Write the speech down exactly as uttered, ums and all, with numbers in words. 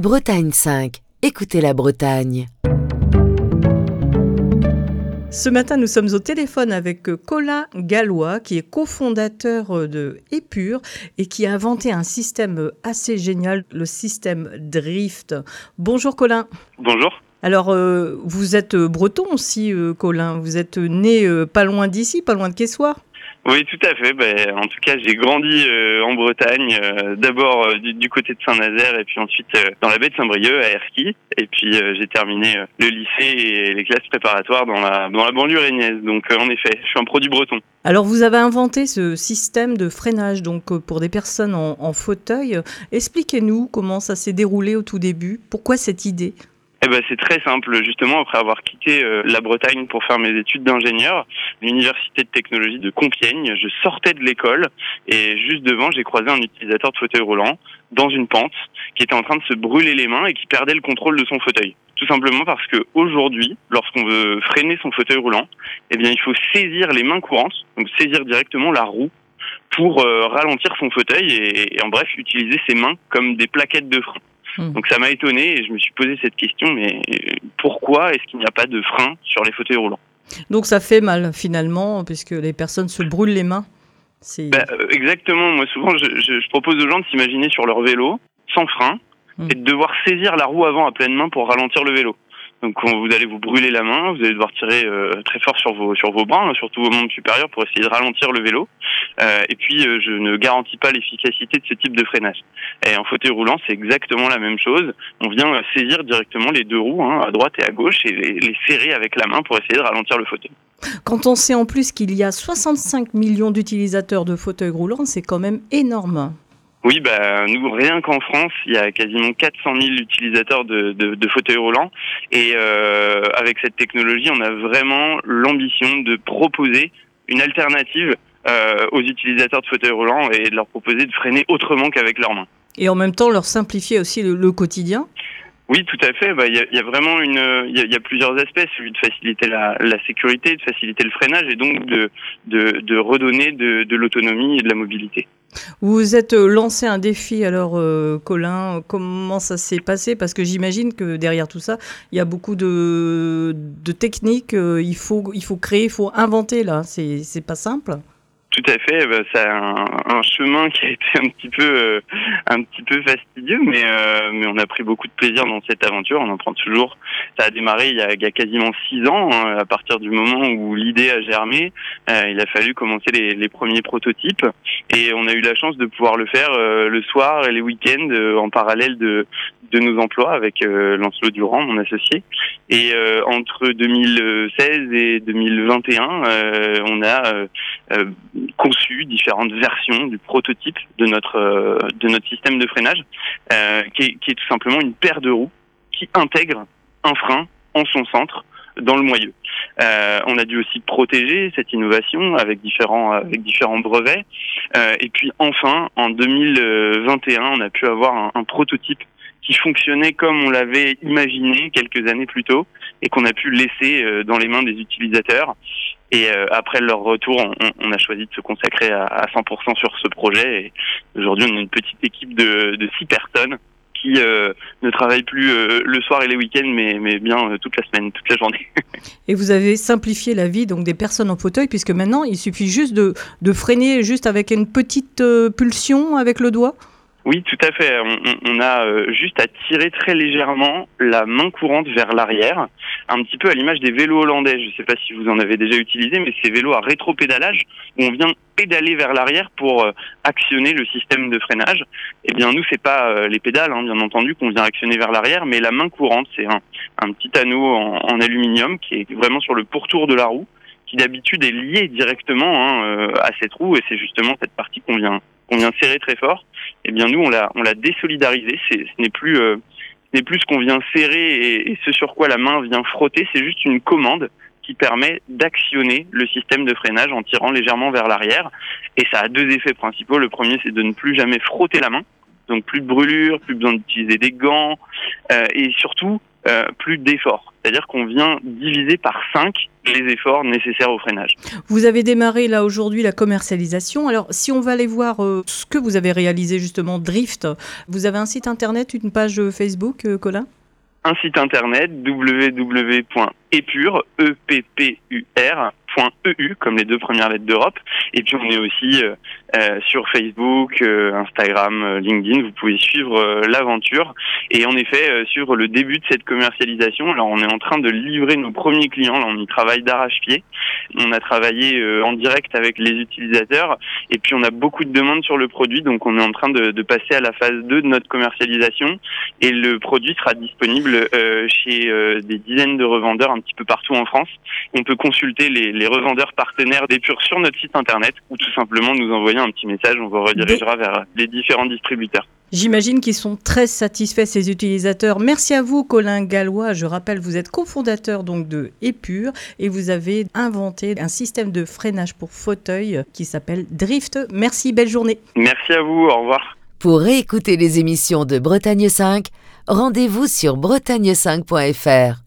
Bretagne cinq, écoutez la Bretagne. Ce matin, nous sommes au téléphone avec Colin Gallois, qui est cofondateur de Épure et qui a inventé un système assez génial, le système Drift. Bonjour Colin. Bonjour. Alors, euh, vous êtes breton aussi, euh, Colin. Vous êtes né euh, pas loin d'ici, pas loin de Quessoir. Oui, tout à fait. Ben, en tout cas, j'ai grandi euh, en Bretagne, euh, d'abord euh, du, du côté de Saint-Nazaire et puis ensuite euh, dans la baie de Saint-Brieuc, à Erquy. Et puis euh, j'ai terminé euh, le lycée et les classes préparatoires dans la, dans la banlieue régnaise. Donc euh, en effet, je suis un produit breton. Alors, vous avez inventé ce système de freinage donc euh, pour des personnes en, en fauteuil. Expliquez-nous comment ça s'est déroulé au tout début. Pourquoi cette idée ? Eh ben, c'est très simple. Justement, après avoir quitté euh, la Bretagne pour faire mes études d'ingénieur, l'université de technologie de Compiègne, je sortais de l'école et juste devant, j'ai croisé un utilisateur de fauteuil roulant dans une pente qui était en train de se brûler les mains et qui perdait le contrôle de son fauteuil. Tout simplement parce que aujourd'hui, lorsqu'on veut freiner son fauteuil roulant, eh bien, il faut saisir les mains courantes, donc saisir directement la roue pour euh, ralentir son fauteuil et, et en bref, utiliser ses mains comme des plaquettes de frein. Donc ça m'a étonné et je me suis posé cette question, mais pourquoi est-ce qu'il n'y a pas de frein sur les fauteuils roulants ? Donc ça fait mal finalement, puisque les personnes se brûlent les mains. C'est... Bah, exactement, moi souvent je, je, je propose aux gens de s'imaginer sur leur vélo, sans frein, mmh. et de devoir saisir la roue avant à pleine main pour ralentir le vélo. Donc vous allez vous brûler la main, vous allez devoir tirer euh, très fort sur vos sur vos bras, hein, surtout vos membres supérieurs pour essayer de ralentir le vélo. Euh, et puis euh, je ne garantis pas l'efficacité de ce type de freinage. Et en fauteuil roulant, c'est exactement la même chose. On vient euh, saisir directement les deux roues, hein, à droite et à gauche, et les, les serrer avec la main pour essayer de ralentir le fauteuil. Quand on sait en plus qu'il y a soixante-cinq millions d'utilisateurs de fauteuils roulants, c'est quand même énorme. Oui, bah nous, rien qu'en France, il y a quasiment quatre cent mille utilisateurs de, de, de fauteuils roulants. Et euh, avec cette technologie, on a vraiment l'ambition de proposer une alternative euh, aux utilisateurs de fauteuils roulants et de leur proposer de freiner autrement qu'avec leurs mains. Et en même temps, leur simplifier aussi le, le quotidien. Oui, tout à fait. Bah, il y a, y a vraiment une, il y a, y a plusieurs aspects, celui de faciliter la, la sécurité, de faciliter le freinage et donc de, de, de redonner de, de l'autonomie et de la mobilité. Vous vous êtes lancé un défi, alors euh, Colin, comment ça s'est passé ? Parce que j'imagine que derrière tout ça, il y a beaucoup de, de techniques, euh, il faut, il faut créer, il faut inventer là, c'est, c'est pas simple ? Tout à fait, bah, c'est un, un chemin qui a été un petit peu, euh, un petit peu fastidieux, mais euh, mais on a pris beaucoup de plaisir dans cette aventure. On en prend toujours. Ça a démarré il y a, il y a quasiment six ans, hein, à partir du moment où l'idée a germé. Euh, il a fallu commencer les, les premiers prototypes, et on a eu la chance de pouvoir le faire euh, le soir et les week-ends euh, en parallèle de de nos emplois avec euh, Lancelot Durand, mon associé. Et euh, entre deux mille seize et deux mille vingt et un, euh, on a euh, euh, conçu différentes versions du prototype de notre euh, de notre système de freinage, euh, qui est, qui est tout simplement une paire de roues qui intègre un frein en son centre dans le moyeu. Euh, on a dû aussi protéger cette innovation avec différents avec différents brevets. Euh, et puis enfin, en deux mille vingt et un, on a pu avoir un, un prototype qui fonctionnait comme on l'avait imaginé quelques années plus tôt et qu'on a pu laisser euh, dans les mains des utilisateurs. Et euh, après leur retour, on, on a choisi de se consacrer à, à cent pour cent sur ce projet. Et aujourd'hui, on a une petite équipe de, de six personnes qui euh, ne travaillent plus euh, le soir et les week-ends, mais, mais bien euh, toute la semaine, toute la journée. Et vous avez simplifié la vie donc des personnes en fauteuil, puisque maintenant, il suffit juste de, de freiner juste avec une petite euh, pulsion avec le doigt ? Oui, tout à fait. On, on a euh, juste à tirer très légèrement la main courante vers l'arrière, un petit peu à l'image des vélos hollandais. Je ne sais pas si vous en avez déjà utilisé, mais ces vélos à rétro-pédalage, où on vient pédaler vers l'arrière pour euh, actionner le système de freinage. Eh bien, nous, c'est pas euh, les pédales, hein, bien entendu, qu'on vient actionner vers l'arrière, mais la main courante, c'est un, un petit anneau en, en aluminium qui est vraiment sur le pourtour de la roue, qui d'habitude est lié directement hein, euh, à cette roue, et c'est justement cette partie qu'on vient qu'on vient serrer très fort. Eh bien nous on l'a on l'a désolidarisé. C'est, ce n'est plus euh, ce n'est plus ce qu'on vient serrer et, et ce sur quoi la main vient frotter. C'est juste une commande qui permet d'actionner le système de freinage en tirant légèrement vers l'arrière. Et ça a deux effets principaux. Le premier, c'est de ne plus jamais frotter la main, donc plus de brûlure, plus besoin d'utiliser des gants, euh, et surtout euh, plus d'effort. c'est-à-dire qu'on vient diviser par cinq les efforts nécessaires au freinage. Vous avez démarré là aujourd'hui la commercialisation. Alors si on va aller voir euh, ce que vous avez réalisé justement, Drift, vous avez un site internet, une page Facebook, euh, Colin ? Un site internet, w w w point epur, e p p u r point e u, comme les deux premières lettres d'Europe. Et puis on est aussi euh, euh, sur Facebook, euh, Instagram, euh, LinkedIn. Vous pouvez suivre euh, l'aventure. Et en effet, euh, sur le début de cette commercialisation, alors on est en train de livrer nos premiers clients. Là, on y travaille d'arrache-pied. On a travaillé euh, en direct avec les utilisateurs. Et puis on a beaucoup de demandes sur le produit. Donc on est en train de, de passer à la phase deux de notre commercialisation. Et le produit sera disponible euh, chez euh, des dizaines de revendeurs un petit peu partout en France. On peut consulter les, les revendeurs partenaires d'Epur sur notre site internet ou tout simplement nous envoyer un petit message, on vous redirigera vers les différents distributeurs. J'imagine qu'ils sont très satisfaits, ces utilisateurs. Merci à vous, Colin Gallois. Je rappelle, vous êtes cofondateur donc de Epur et vous avez inventé un système de freinage pour fauteuil qui s'appelle Drift. Merci, belle journée. Merci à vous, au revoir. Pour réécouter les émissions de Bretagne cinq, rendez-vous sur bretagne cinq point f r.